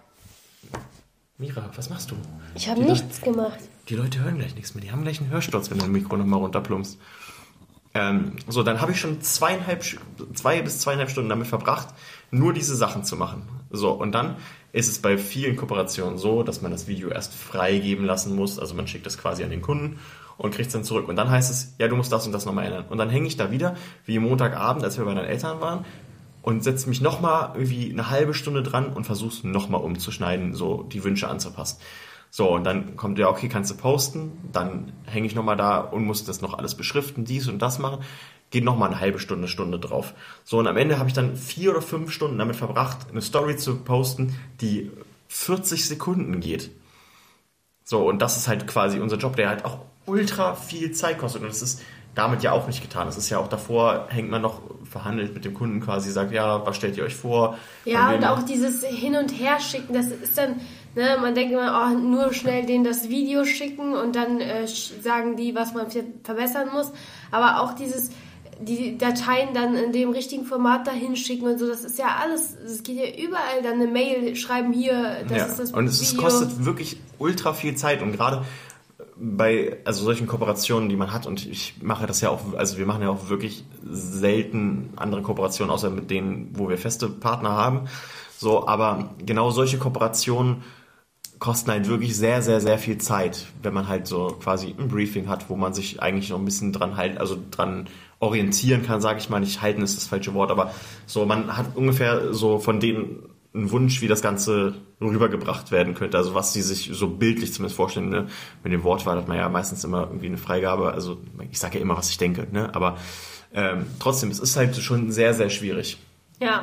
Mira, was machst du? Ich habe nichts Le- gemacht. Die Leute hören gleich nichts mehr. Die haben gleich einen Hörsturz, wenn du ein Mikro nochmal runterplumpst. Ähm, so, dann habe ich schon zweieinhalb, zwei bis zweieinhalb Stunden damit verbracht, nur diese Sachen zu machen. So, und dann ist es bei vielen Kooperationen so, dass man das Video erst freigeben lassen muss. Also man schickt das quasi an den Kunden und kriegt es dann zurück. Und dann heißt es, ja, du musst das und das nochmal ändern. Und dann hänge ich da wieder, wie Montagabend, als wir bei deinen Eltern waren, und setze mich nochmal irgendwie eine halbe Stunde dran und versuche es nochmal umzuschneiden, so die Wünsche anzupassen. So, und dann kommt ja, okay, kannst du posten, dann hänge ich nochmal da und muss das noch alles beschriften, dies und das machen, geht nochmal eine halbe Stunde, Stunde drauf. So, und am Ende habe ich dann vier oder fünf Stunden damit verbracht, eine Story zu posten, die vierzig Sekunden geht. So, und das ist halt quasi unser Job, der halt auch ultra viel Zeit kostet und das ist damit ja auch nicht getan. Das ist ja auch davor, hängt man noch verhandelt mit dem Kunden quasi, sagt, ja, was stellt ihr euch vor? Ja, und auch dieses Hin- und Her-Schicken, das ist dann, ne, man denkt immer, oh, nur schnell denen das Video schicken und dann äh, sagen die, was man verbessern muss. Aber auch dieses, die Dateien dann in dem richtigen Format dahin schicken und so, das ist ja alles, es geht ja überall, dann eine Mail schreiben hier, das ja. ist das und es Video. kostet wirklich ultra viel Zeit und gerade bei also solchen Kooperationen, die man hat, und ich mache das ja auch, also wir machen ja auch wirklich selten andere Kooperationen, außer mit denen, wo wir feste Partner haben, so, aber genau solche Kooperationen kosten halt wirklich sehr, sehr, sehr viel Zeit, wenn man halt so quasi ein Briefing hat, wo man sich eigentlich noch ein bisschen dran halten, also dran orientieren kann, sage ich mal, nicht halten ist das falsche Wort, aber so, man hat ungefähr so von denen einen Wunsch, wie das Ganze rübergebracht werden könnte, also was sie sich so bildlich zumindest vorstellen, ne? Mit dem Wortwahl hat man ja meistens immer irgendwie eine Freigabe, also ich sage ja immer, was ich denke, ne? Aber ähm, trotzdem, es ist halt schon sehr, sehr schwierig. Ja,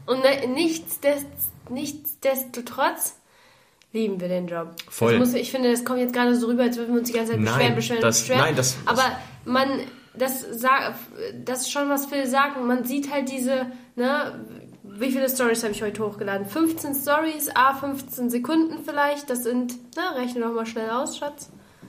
Und ne, nichtsdest, nichtsdestotrotz lieben wir den Job. Voll. Das muss, ich finde, das kommt jetzt gerade so rüber, als würden wir uns die ganze Zeit Nein, beschweren, beschweren, das, beschweren. Nein, das, das, aber man, das, das ist schon, was Phil sagt. Und man sieht halt diese, ne, wie viele Stories habe ich heute hochgeladen? fünfzehn Stories, a fünfzehn Sekunden vielleicht. Das sind, na, rechne doch mal schnell aus, Schatz.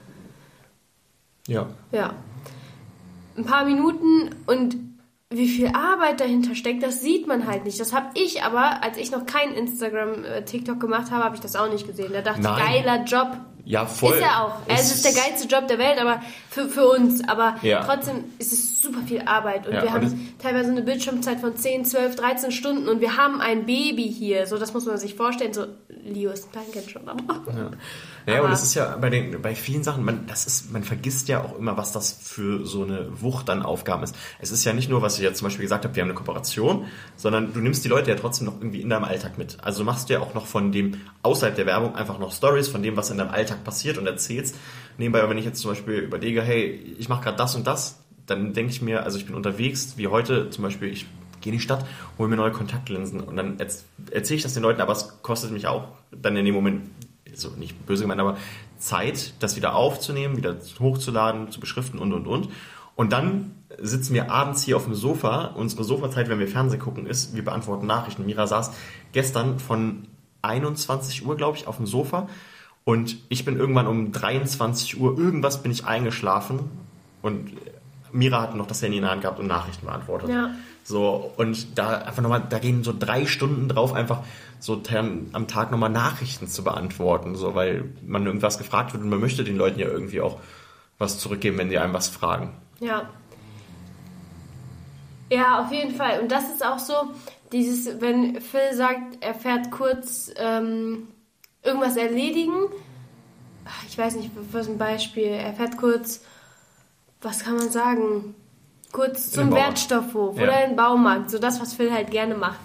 Ja. Ja. Ein paar Minuten und wie viel Arbeit dahinter steckt, das sieht man halt nicht. Das habe ich aber, als ich noch kein Instagram, äh, TikTok gemacht habe, habe ich das auch nicht gesehen. Da dachte Nein. ich, geiler Job. Ja, voll. Ist ja auch. Es, es ist der geilste Job der Welt, aber für, für uns. Aber ja. trotzdem ist es super viel Arbeit. Und ja, wir und haben teilweise eine Bildschirmzeit von zehn, zwölf, dreizehn Stunden. Und wir haben ein Baby hier. So, das muss man sich vorstellen. So, Leo ist ein Kleinkind schon. Aber ja. Ja, aber und das ist ja bei den bei vielen Sachen, man, das ist, man vergisst ja auch immer, was das für so eine Wucht an Aufgaben ist. Es ist ja nicht nur, was ich jetzt zum Beispiel gesagt habe, wir haben eine Kooperation, sondern du nimmst die Leute ja trotzdem noch irgendwie in deinem Alltag mit. Also du machst ja auch noch von dem, außerhalb der Werbung, einfach noch Stories von dem, was in deinem Alltag passiert und erzählst. Nebenbei, wenn ich jetzt zum Beispiel überlege, hey, ich mache gerade das und das, dann denke ich mir, also ich bin unterwegs, wie heute zum Beispiel, ich gehe in die Stadt, hole mir neue Kontaktlinsen und dann erzähle ich das den Leuten, aber es kostet mich auch dann in dem Moment, so nicht böse gemeint, aber Zeit, das wieder aufzunehmen, wieder hochzuladen, zu beschriften und, und, und. Und dann sitzen wir abends hier auf dem Sofa. Unsere Sofazeit, wenn wir Fernsehen gucken, ist, wir beantworten Nachrichten. Mira saß gestern von einundzwanzig Uhr, glaube ich, auf dem Sofa. Und ich bin irgendwann um dreiundzwanzig Uhr, irgendwas bin ich eingeschlafen. Und Mira hat noch das Handy in der Hand gehabt und Nachrichten beantwortet. ja. So, und da einfach nochmal, da gehen so drei Stunden drauf, einfach so am Tag nochmal Nachrichten zu beantworten, so, weil man irgendwas gefragt wird und man möchte den Leuten ja irgendwie auch was zurückgeben, wenn die einem was fragen. Ja. Ja, auf jeden Fall. Und das ist auch so, dieses, wenn Phil sagt, er fährt kurz ähm, irgendwas erledigen, ich weiß nicht, was ein Beispiel, er fährt kurz, was kann man sagen, kurz zum Wertstoffhof ja. oder in den Baumarkt, so das, was Phil halt gerne macht.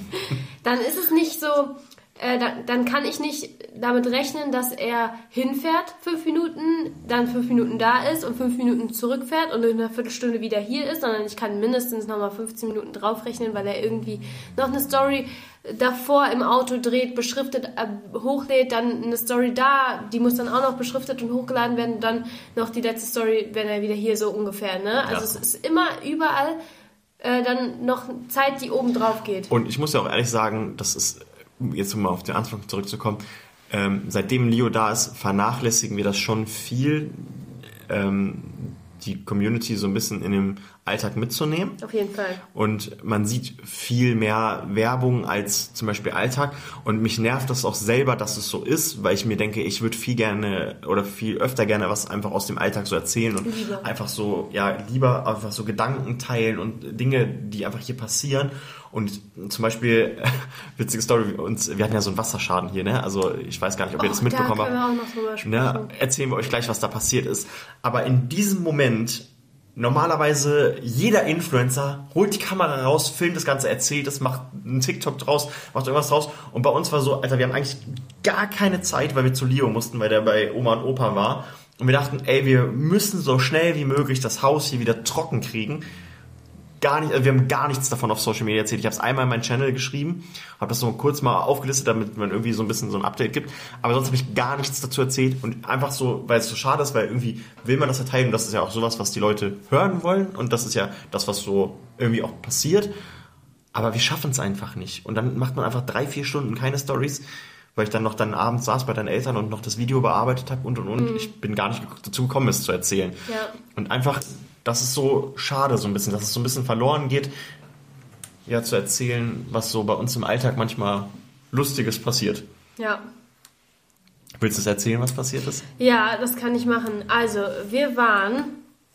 Dann ist es nicht so, äh, da, dann kann ich nicht damit rechnen, dass er hinfährt, fünf Minuten, dann fünf Minuten da ist und fünf Minuten zurückfährt und in einer Viertelstunde wieder hier ist, sondern ich kann mindestens nochmal fünfzehn Minuten draufrechnen, weil er irgendwie noch eine Story davor im Auto dreht, beschriftet, äh, hochlädt, dann eine Story da, die muss dann auch noch beschriftet und hochgeladen werden, dann noch die letzte Story, wenn er wieder hier so ungefähr, ne? Also ja. Es ist immer überall äh, dann noch Zeit, die oben drauf geht. Und ich muss ja auch ehrlich sagen, das ist, jetzt um mal auf den Anfang zurückzukommen, ähm, seitdem Leo da ist, vernachlässigen wir das schon viel, ähm, die Community so ein bisschen in dem Alltag mitzunehmen. Auf jeden Fall. Und man sieht viel mehr Werbung als zum Beispiel Alltag. Und mich nervt das auch selber, dass es so ist, weil ich mir denke, ich würde viel gerne oder viel öfter gerne was einfach aus dem Alltag so erzählen und lieber. einfach so, ja, lieber einfach so Gedanken teilen und Dinge, die einfach hier passieren. Und zum Beispiel, witzige Story, uns, wir hatten ja so einen Wasserschaden hier, ne? Also ich weiß gar nicht, ob ihr oh, das mitbekommen habt. Da können wir auch noch drüber sprechen. Ne? Erzählen wir euch gleich, was da passiert ist. Aber in diesem Moment, normalerweise jeder Influencer holt die Kamera raus, filmt das Ganze, erzählt es, macht einen TikTok draus, macht irgendwas draus. Und bei uns war so, Alter, wir haben eigentlich gar keine Zeit, weil wir zu Leo mussten, weil der bei Oma und Opa war. Und wir dachten, ey, wir müssen so schnell wie möglich das Haus hier wieder trocken kriegen. Gar nicht, wir haben gar nichts davon auf Social Media erzählt. Ich habe es einmal in meinen Channel geschrieben, habe das so kurz mal aufgelistet, damit man irgendwie so ein bisschen so ein Update gibt. Aber sonst habe ich gar nichts dazu erzählt und einfach so, weil es so schade ist, weil irgendwie will man das verteilen und das ist ja auch sowas, was die Leute hören wollen und das ist ja das, was so irgendwie auch passiert. Aber wir schaffen es einfach nicht. Und dann macht man einfach drei, vier Stunden keine Stories, weil ich dann noch dann abends saß bei deinen Eltern und noch das Video bearbeitet habe und und und. Mhm. Ich bin gar nicht dazu gekommen, es zu erzählen. Ja. Und einfach, das ist so schade so ein bisschen, dass es so ein bisschen verloren geht, ja, zu erzählen, was so bei uns im Alltag manchmal Lustiges passiert. Ja. Willst du es erzählen, was passiert ist? Ja, das kann ich machen. Also, wir waren,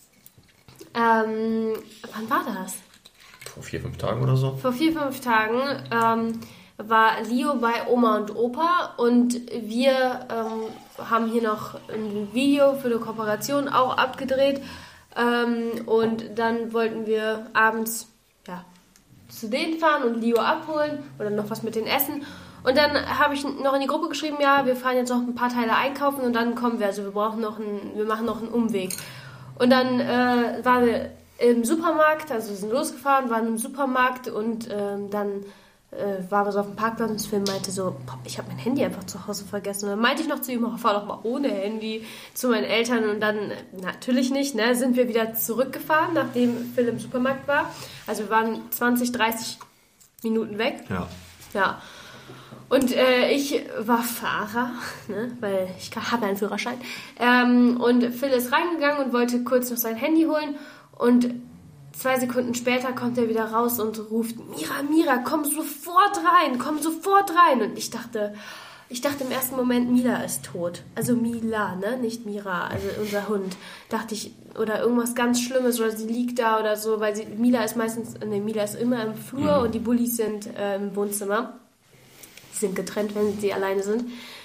ähm, wann war das? Vor vier, fünf Tagen oder so. Vor vier, fünf Tagen, ähm, war Leo bei Oma und Opa und wir ähm, haben hier noch ein Video für eine Kooperation auch abgedreht ähm, und dann wollten wir abends ja, zu denen fahren und Leo abholen oder noch was mit denen essen und dann habe ich noch in die Gruppe geschrieben, ja, wir fahren jetzt noch ein paar Teile einkaufen und dann kommen wir, also wir brauchen noch einen, wir machen noch einen Umweg und dann äh, waren wir im Supermarkt, also wir sind losgefahren, waren im Supermarkt und ähm, dann äh, waren wir so auf dem Parkplatz und Phil meinte so, ich habe mein Handy einfach zu Hause vergessen. Und dann meinte ich noch zu ihm, oh, fahr doch mal ohne Handy zu meinen Eltern. Und dann, natürlich nicht, ne, sind wir wieder zurückgefahren, nachdem Phil im Supermarkt war. Also wir waren zwanzig, dreißig Minuten weg. Ja. Ja. Und äh, ich war Fahrer, ne, weil ich habe einen Führerschein. Ähm, und Phil ist reingegangen und wollte kurz noch sein Handy holen. Und zwei Sekunden später kommt er wieder raus und ruft, Mira, Mira, komm sofort rein, komm sofort rein. Und ich dachte, ich dachte im ersten Moment, Mila ist tot. Also Mila, ne, nicht Mira, also unser Hund. Dachte ich, oder irgendwas ganz Schlimmes, oder sie liegt da oder so, weil sie, Mila ist meistens, ne, Mila ist immer im Flur mhm. und die Bullies sind äh, im Wohnzimmer. Sie sind getrennt, wenn sie alleine sind.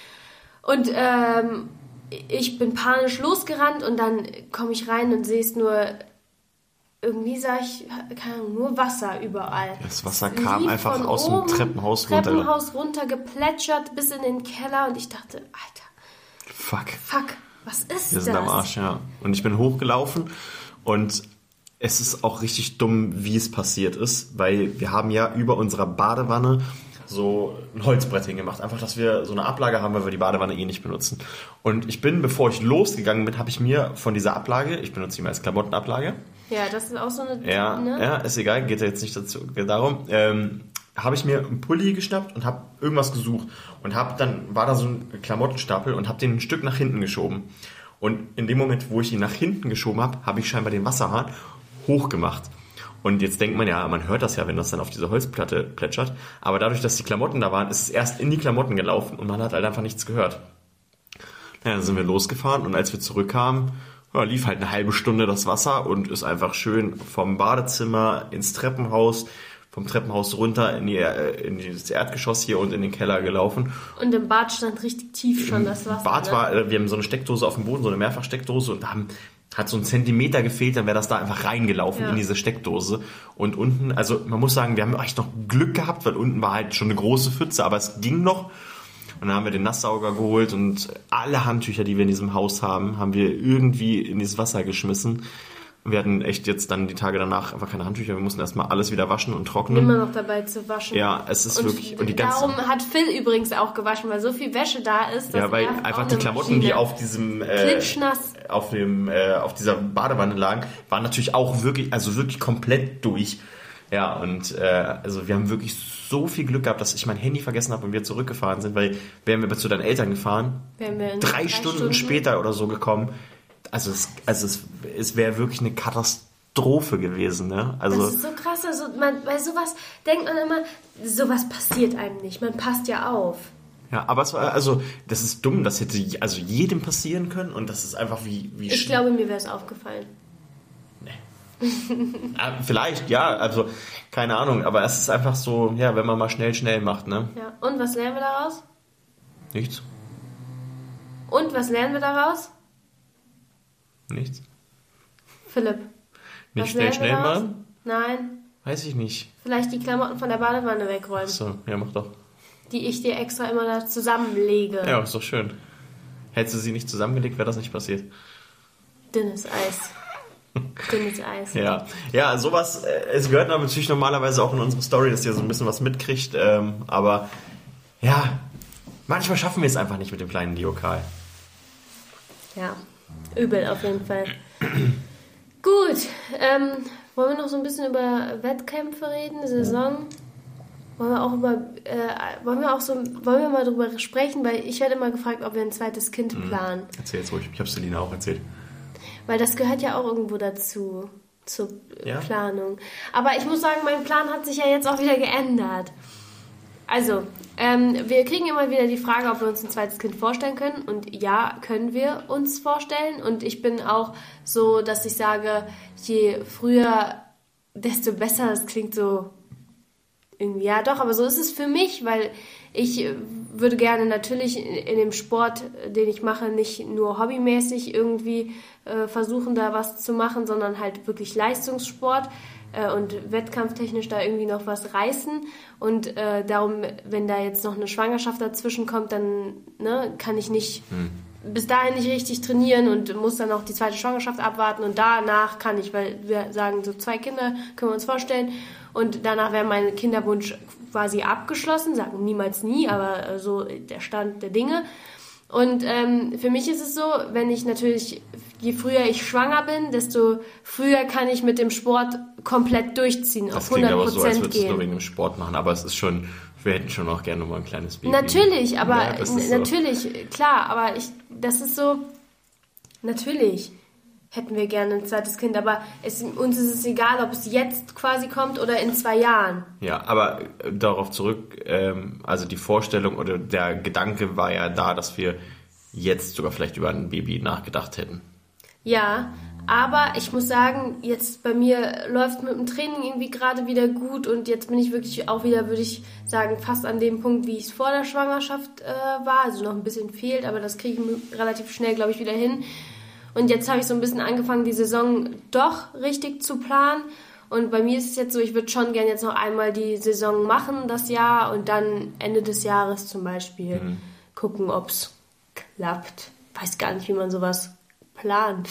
Und ähm, ich bin panisch losgerannt und dann komme ich rein und sehe es nur, irgendwie sah ich, keine Ahnung, nur Wasser überall. Das Wasser kam einfach aus dem Treppenhaus runter. Treppenhaus runter, geplätschert bis in den Keller und ich dachte, Alter. Fuck. Fuck, was ist das? Wir sind am Arsch, ja. Und ich bin hochgelaufen und es ist auch richtig dumm, wie es passiert ist, weil wir haben ja über unserer Badewanne so ein Holzbrett hingemacht. Einfach, dass wir so eine Ablage haben, weil wir die Badewanne eh nicht benutzen. Und ich bin, bevor ich losgegangen bin, habe ich mir von dieser Ablage, ich benutze die mal als Klamottenablage. Ja, das ist auch so eine... Ja, ne? ja, ist egal, geht ja jetzt nicht dazu, geht darum. Ähm, habe ich mir einen Pulli geschnappt und habe irgendwas gesucht. Und hab dann war da so ein Klamottenstapel und habe den ein Stück nach hinten geschoben. Und in dem Moment, wo ich ihn nach hinten geschoben habe, habe ich scheinbar den Wasserhahn hochgemacht. Und jetzt denkt man ja, man hört das ja, wenn das dann auf diese Holzplatte plätschert. Aber dadurch, dass die Klamotten da waren, ist es erst in die Klamotten gelaufen und man hat halt einfach nichts gehört. Naja, dann sind wir losgefahren und als wir zurückkamen, ja, lief halt eine halbe Stunde das Wasser und ist einfach schön vom Badezimmer ins Treppenhaus, vom Treppenhaus runter in, die, in das Erdgeschoss hier und in den Keller gelaufen. Und im Bad stand richtig tief schon das Wasser. Bad ne? war, wir haben so eine Steckdose auf dem Boden, so eine Mehrfachsteckdose und da haben hat so ein Zentimeter gefehlt, dann wäre das da einfach reingelaufen ja. in diese Steckdose. Und unten, also man muss sagen, wir haben echt noch Glück gehabt, weil unten war halt schon eine große Pfütze, aber es ging noch. Und dann haben wir den Nasssauger geholt und alle Handtücher, die wir in diesem Haus haben, haben wir irgendwie in dieses Wasser geschmissen. Wir hatten echt jetzt dann die Tage danach einfach keine Handtücher. Wir mussten erstmal alles wieder waschen und trocknen. Immer noch dabei zu waschen. Ja, es ist und wirklich... Und die ganze, darum hat Phil übrigens auch gewaschen, weil so viel Wäsche da ist. Dass ja, weil einfach die Klamotten, Maschine. die auf diesem... Äh, auf dem äh, auf dieser Badewanne lagen, waren natürlich auch wirklich, also wirklich komplett durch. Ja, und äh, also wir haben wirklich so viel Glück gehabt, dass ich mein Handy vergessen habe und wir zurückgefahren sind, weil wären wir zu deinen Eltern gefahren, wären wir drei, drei Stunden, Stunden später oder so gekommen. Also es, also es, es wäre wirklich eine Katastrophe gewesen, ne? Also das ist so krass, also man, bei sowas denkt man immer, sowas passiert einem nicht, man passt ja auf. Ja, aber es war, also, das ist dumm, das hätte also jedem passieren können und das ist einfach wie... wie ich glaube, mir wäre es aufgefallen. Nee. ja, vielleicht, ja, also, keine Ahnung, aber es ist einfach so, ja, wenn man mal schnell, schnell macht, ne? Ja, und was lernen wir daraus? Nichts. Und was lernen wir daraus? Nichts. Philipp. Nicht schnell, schnell machen? Nein. Weiß ich nicht. Vielleicht die Klamotten von der Badewanne wegräumen. Ach so, ja, mach doch. Die ich dir extra immer da zusammenlege. Ja, ist doch schön. Hättest du sie nicht zusammengelegt, wäre das nicht passiert. Dünnes Eis. Dünnes Eis. Ja, ja, sowas, es gehört natürlich normalerweise auch in unsere Story, dass ihr so ein bisschen was mitkriegt, ähm, aber ja, manchmal schaffen wir es einfach nicht mit dem kleinen Diokal. Ja, übel auf jeden Fall. Gut, ähm, wollen wir noch so ein bisschen über Wettkämpfe reden, Saison? Wollen wir auch über, äh, wollen wir auch so, wollen wir mal drüber sprechen, weil ich werde immer gefragt, ob wir ein zweites Kind planen. Erzähl jetzt ruhig, ich habe Selina auch erzählt. Weil das gehört ja auch irgendwo dazu, zur ja? Planung. Aber ich muss sagen, mein Plan hat sich ja jetzt auch wieder geändert. Also, ähm, wir kriegen immer wieder die Frage, ob wir uns ein zweites Kind vorstellen können. Und ja, können wir uns vorstellen. Und ich bin auch so, dass ich sage, je früher, desto besser. Das klingt so... Irgendwie, ja doch, aber so ist es für mich, weil ich würde gerne natürlich in dem Sport, den ich mache, nicht nur hobbymäßig irgendwie äh, versuchen, da was zu machen, sondern halt wirklich Leistungssport äh, und wettkampftechnisch da irgendwie noch was reißen. Und äh, darum, wenn da jetzt noch eine Schwangerschaft dazwischen kommt, dann ne, kann ich nicht hm. bis dahin nicht richtig trainieren und muss dann auch die zweite Schwangerschaft abwarten. Und danach kann ich, weil wir sagen, so zwei Kinder können wir uns vorstellen. Und danach wäre mein Kinderwunsch quasi abgeschlossen, sagen niemals nie, aber äh, so der Stand der Dinge. Und ähm, für mich ist es so, wenn ich natürlich, je früher ich schwanger bin, desto früher kann ich mit dem Sport komplett durchziehen, das auf hundert Prozent so, als würdest gehen. du nur wegen dem Sport machen, aber es ist schon, wir hätten schon auch gerne mal ein kleines Baby. Natürlich, aber ja, so. natürlich, klar, aber ich, das ist so, natürlich hätten wir gerne ein zweites Kind, aber es, uns ist es egal, ob es jetzt quasi kommt oder in zwei Jahren. Ja, aber äh, darauf zurück, ähm, also die Vorstellung oder der Gedanke war ja da, dass wir jetzt sogar vielleicht über ein Baby nachgedacht hätten. Ja, aber ich muss sagen, jetzt bei mir läuft mit dem Training irgendwie gerade wieder gut und jetzt bin ich wirklich auch wieder, würde ich sagen, fast an dem Punkt, wie ich es vor der Schwangerschaft äh, war. Also noch ein bisschen fehlt, aber das kriege ich relativ schnell, glaube ich, wieder hin. Und jetzt habe ich so ein bisschen angefangen, die Saison doch richtig zu planen. Und bei mir ist es jetzt so, ich würde schon gerne jetzt noch einmal die Saison machen, das Jahr, und dann Ende des Jahres zum Beispiel mhm. gucken, ob es klappt. Weiß gar nicht, wie man sowas plant.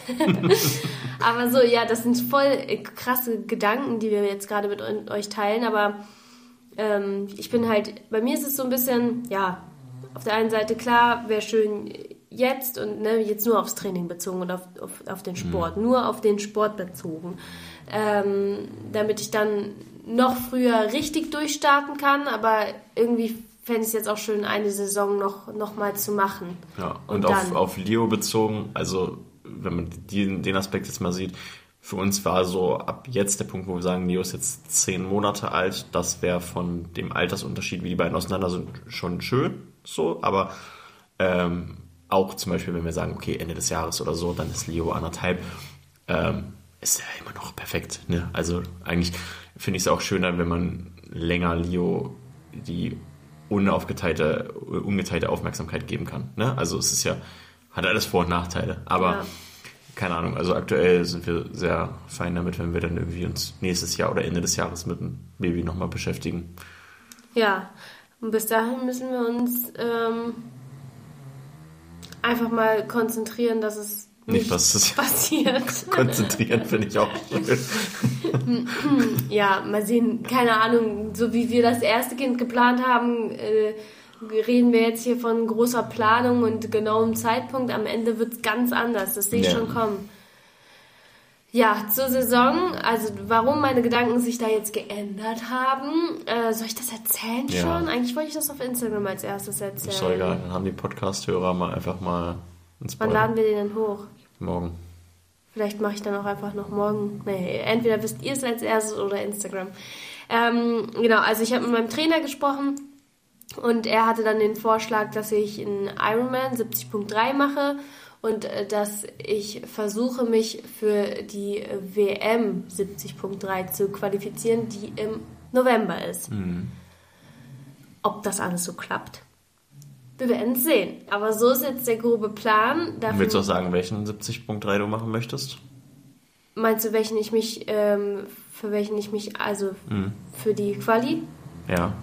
Aber so, ja, das sind voll krasse Gedanken, die wir jetzt gerade mit euch teilen. Aber ähm, ich bin halt, bei mir ist es so ein bisschen, ja, auf der einen Seite klar, wäre schön jetzt und ne, jetzt nur aufs Training bezogen und auf, auf, auf den Sport, mhm. nur auf den Sport bezogen, ähm, damit ich dann noch früher richtig durchstarten kann, aber irgendwie fände ich es jetzt auch schön, eine Saison noch, noch mal zu machen. Ja, und, und auf, auf Leo bezogen, also wenn man die, den Aspekt jetzt mal sieht, für uns war so ab jetzt der Punkt, wo wir sagen, Leo ist jetzt zehn Monate alt, das wäre von dem Altersunterschied, wie die beiden auseinander sind, schon schön, so, aber ähm, auch zum Beispiel, wenn wir sagen, okay, Ende des Jahres oder so, dann ist Leo anderthalb, ähm, ist ja immer noch perfekt. Ne? Also eigentlich finde ich es auch schöner, wenn man länger Leo die unaufgeteilte, ungeteilte Aufmerksamkeit geben kann. Ne? Also es ist ja, hat alles Vor- und Nachteile. Aber ja. keine Ahnung, also aktuell sind wir sehr fein damit, wenn wir dann irgendwie uns nächstes Jahr oder Ende des Jahres mit dem Baby nochmal beschäftigen. Ja, und bis dahin müssen wir uns ähm einfach mal konzentrieren, dass es nicht, nicht was passiert. Konzentrieren finde ich auch schön. Ja, mal sehen, keine Ahnung, so wie wir das erste Kind geplant haben, äh, reden wir jetzt hier von großer Planung und genauem Zeitpunkt. Am Ende wird es ganz anders, das sehe ich ja. schon kommen. Ja, zur Saison, also warum meine Gedanken sich da jetzt geändert haben, äh, soll ich das erzählen ja. schon? Eigentlich wollte ich das auf Instagram als erstes erzählen. Ist doch egal, dann haben die Podcast-Hörer mal einfach mal ins Wann laden wir den denn hoch? Morgen. Vielleicht mache ich dann auch einfach noch morgen. Nee, entweder wisst ihr es als erstes oder Instagram. Ähm, genau, also ich habe mit meinem Trainer gesprochen und er hatte dann den Vorschlag, dass ich einen Ironman siebzig Komma drei mache. Und dass ich versuche, mich für die W M siebzig Komma drei zu qualifizieren, die im November ist. Mhm. Ob das alles so klappt? Wir werden es sehen. Aber so ist jetzt der grobe Plan. Dafür Willst du auch sagen, welchen siebzig Komma drei du machen möchtest? Meinst du, welchen ich mich, ähm, für welchen ich mich, also mhm. für die Quali? Ja.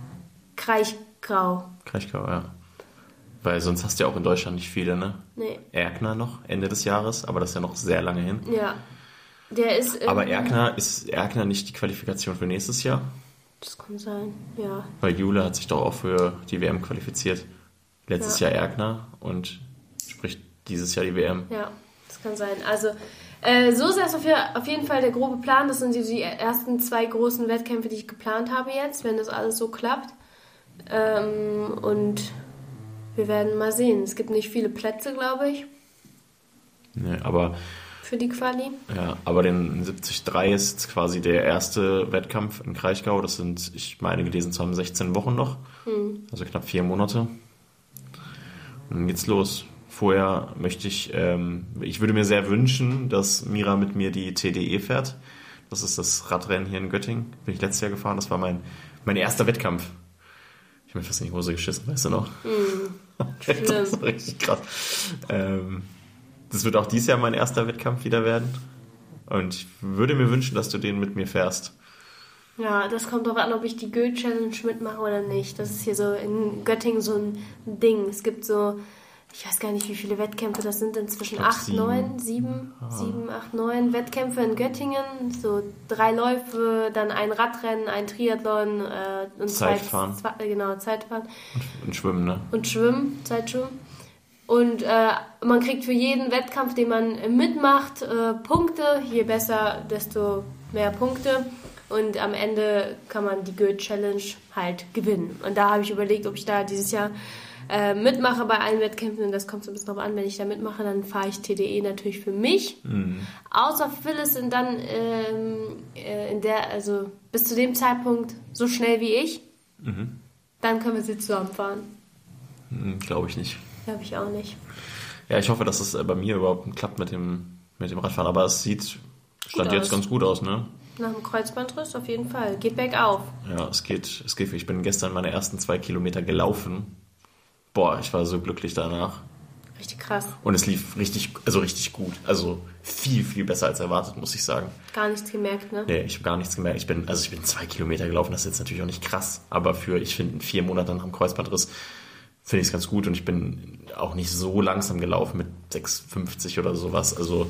Kraichgau. Kraichgau, ja. Weil sonst hast du ja auch in Deutschland nicht viele, ne? Nee. Erkner noch, Ende des Jahres, aber das ist ja noch sehr lange hin. Ja. Der ist aber Erkner, ist Erkner nicht die Qualifikation für nächstes Jahr? Das kann sein, ja. Weil Jule hat sich doch auch für die W M qualifiziert. Letztes ja. Jahr Erkner und sprich dieses Jahr die W M. Ja, das kann sein. Also äh, so ist das auf jeden Fall der grobe Plan. Das sind die, die ersten zwei großen Wettkämpfe, die ich geplant habe jetzt, wenn das alles so klappt. Ähm, und wir werden mal sehen. Es gibt nicht viele Plätze, glaube ich. Nee, aber für die Quali. Ja, aber den siebzig Komma drei ist quasi der erste Wettkampf in Kraichgau. Das sind, ich meine gelesen zu haben, sechzehn Wochen noch. Hm. Also knapp vier Monate. Und dann geht's los. Vorher möchte ich, ähm, ich würde mir sehr wünschen, dass Mira mit mir die T D E fährt. Das ist das Radrennen hier in Göttingen. Bin ich letztes Jahr gefahren. Das war mein, mein erster Wettkampf. Ich habe mir fast in die Hose geschissen, weißt du noch? Mm, das war richtig krass. Ähm, das wird auch dieses Jahr mein erster Wettkampf wieder werden. Und ich würde mir wünschen, dass du den mit mir fährst. Ja, das kommt auch an, ob ich die Göll-Challenge mitmache oder nicht. Das ist hier so in Göttingen so ein Ding. Es gibt so ich weiß gar nicht, wie viele Wettkämpfe das sind, inzwischen glaub, acht, neun, sieben, sieben, acht, neun Wettkämpfe in Göttingen, so drei Läufe, dann ein Radrennen, ein Triathlon äh, und Zeitfahren. Zwei, zwei, genau, Zeitfahren. Und, und Schwimmen, ne? Und Schwimmen, Zeitschwimmen. Und äh, man kriegt für jeden Wettkampf, den man mitmacht, äh, Punkte. Je besser, desto mehr Punkte. Und am Ende kann man die Goethe-Challenge halt gewinnen. Und da habe ich überlegt, ob ich da dieses Jahr äh, mitmache bei allen Wettkämpfen. Und das kommt so ein bisschen drauf an, wenn ich da mitmache, dann fahre ich T D E natürlich für mich. Mhm. Außer Phyllis sind dann ähm, äh, in der, also bis zu dem Zeitpunkt so schnell wie ich. Mhm. Dann können wir sie zusammenfahren. Mhm, glaube ich nicht. Glaube ich auch nicht. Ja, ich hoffe, dass es bei mir überhaupt klappt mit dem, mit dem Radfahren. Aber es sieht, stand Gut jetzt aus. ganz gut aus, ne? Nach dem Kreuzbandriss auf jeden Fall. Geht bergauf. Ja, es geht, es geht. Ich bin gestern meine ersten zwei Kilometer gelaufen. Boah, ich war so glücklich danach. Richtig krass. Und es lief richtig, also richtig gut. Also viel, viel besser als erwartet, muss ich sagen. Gar nichts gemerkt, ne? Nee, ich habe gar nichts gemerkt. Ich bin, also ich bin zwei Kilometer gelaufen, das ist jetzt natürlich auch nicht krass. Aber für, ich finde, vier Monate nach dem Kreuzbandriss finde ich es ganz gut. Und ich bin auch nicht so langsam gelaufen mit sechs fünfzig oder sowas. Also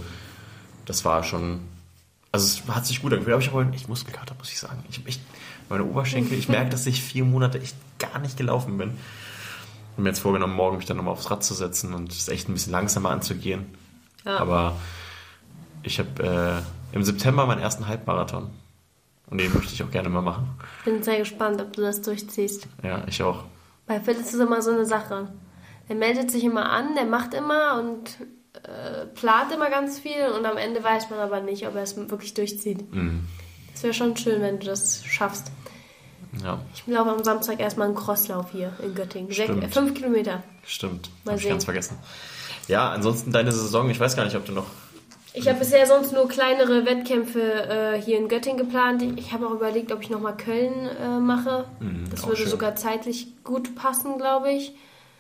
das war schon... Also es hat sich gut angefühlt, aber ich habe echt Muskelkater, muss ich sagen. Ich habe echt meine Oberschenkel, ich merke, dass ich vier Monate echt gar nicht gelaufen bin. Ich habe mir jetzt vorgenommen, morgen mich dann nochmal aufs Rad zu setzen und es echt ein bisschen langsamer anzugehen. Ja. Aber ich habe äh, im September meinen ersten Halbmarathon. Und den möchte ich auch gerne mal machen. Bin sehr gespannt, ob du das durchziehst. Ja, ich auch. Bei Phil ist es immer so eine Sache. Der meldet sich immer an, der macht immer und äh, plant immer ganz viel und am Ende weiß man aber nicht, ob er es wirklich durchzieht. Mhm. Das wäre schon schön, wenn du das schaffst. Ja. Ich laufe am Samstag erstmal einen Crosslauf hier in Göttingen. Stimmt. Sech, fünf Kilometer. Stimmt, Mal habe ich sehen. ganz vergessen. Ja, ansonsten deine Saison, ich weiß gar nicht, ob du noch... Ich habe bisher sonst nur kleinere Wettkämpfe äh, hier in Göttingen geplant. Ich habe auch überlegt, ob ich nochmal Köln äh, mache. Mhm, das auch würde schön. sogar zeitlich gut passen, glaube ich.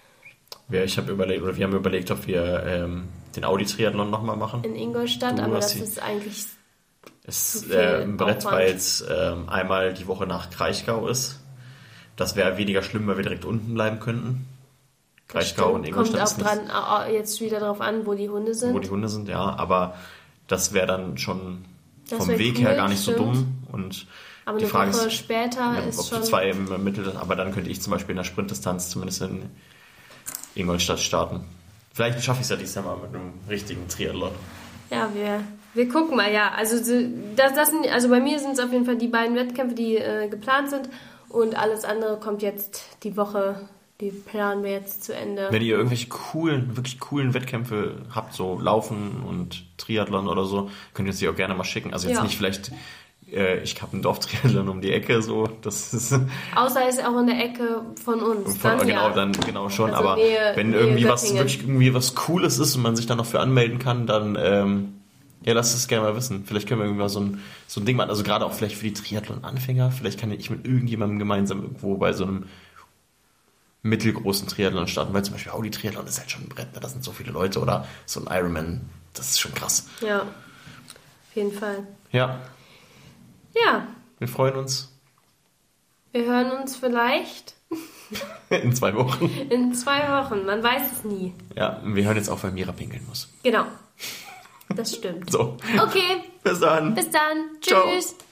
Ja, ich habe überlegt, oder wir haben überlegt, ob wir ähm, den Audi-Triathlon nochmal machen. In Ingolstadt, Du aber hast das die- ist eigentlich... Es Zu ist viel äh, ein Brett, Aufwand. weil es ähm, einmal die Woche nach Kraichgau ist. Das wäre weniger schlimm, weil wir direkt unten bleiben könnten. Kraichgau und Kommt Ingolstadt auch ist nicht, dran, au- au- jetzt wieder drauf an, wo die Hunde sind. wo die Hunde sind, ja. Aber das wäre dann schon Das vom wär Weg cool, her gar nicht so stimmt. dumm. Und aber die eine Frage Woche ist, später ja, ist ob schon... du zwei im Mittel, aber dann könnte ich zum Beispiel in der Sprintdistanz zumindest in Ingolstadt starten. Vielleicht schaffe ich es ja dieses Jahr mal mit einem richtigen Triathlon. Ja, wir, wir gucken mal, ja. Also, so- das, das sind, also bei mir sind es auf jeden Fall die beiden Wettkämpfe, die äh, geplant sind. Und alles andere kommt jetzt die Woche, die planen wir jetzt zu Ende. Wenn ihr irgendwelche coolen, wirklich coolen Wettkämpfe habt, so Laufen und Triathlon oder so, könnt ihr uns die auch gerne mal schicken. Also jetzt Ja. nicht vielleicht, äh, ich habe einen Dorftriathlon um die Ecke, so, das ist Außer es ist auch in der Ecke von uns. von, dann, genau, ja. dann genau schon. Also aber Nähe- wenn Nähe irgendwie was Göttingen. wirklich irgendwie was Cooles ist und man sich dann noch für anmelden kann, dann ähm, ja, lasst es gerne mal wissen. Vielleicht können wir irgendwie mal so ein, so ein Ding machen. Also gerade auch vielleicht für die Triathlon-Anfänger. Vielleicht kann ich mit irgendjemandem gemeinsam irgendwo bei so einem mittelgroßen Triathlon starten, weil zum Beispiel Audi Triathlon ist halt schon ein Brett, ne? Da sind so viele Leute oder so ein Ironman, das ist schon krass. Ja, auf jeden Fall. Ja, Ja, wir freuen uns wir hören uns vielleicht in zwei Wochen. in zwei Wochen. Man weiß es nie. Ja, wir hören jetzt auf, weil Mira pinkeln muss. Genau. Das stimmt. So, Okay, bis dann. bis dann. Ciao. Tschüss.